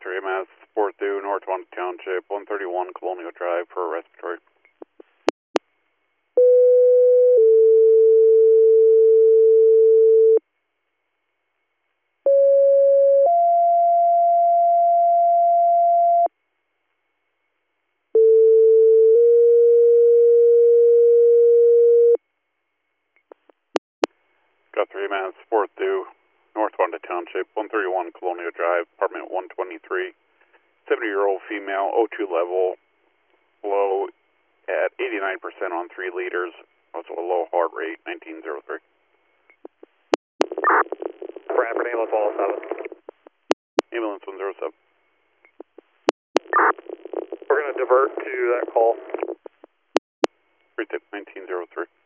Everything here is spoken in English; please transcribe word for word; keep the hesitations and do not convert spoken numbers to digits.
three M S, four through North Wanda Township, one thirty-one Colonial Drive for a respiratory. Got three M S, four through North Wanda Township, one thirty-one Colonial Drive, apartment one twenty-three, seventy-year-old female, O two level, low at eighty-nine percent on three liters, also a low heart rate, nineteen oh three. Bradford, ambulance one oh seven. Ambulance one oh seven. We're going to divert to that call. Retip nineteen oh three.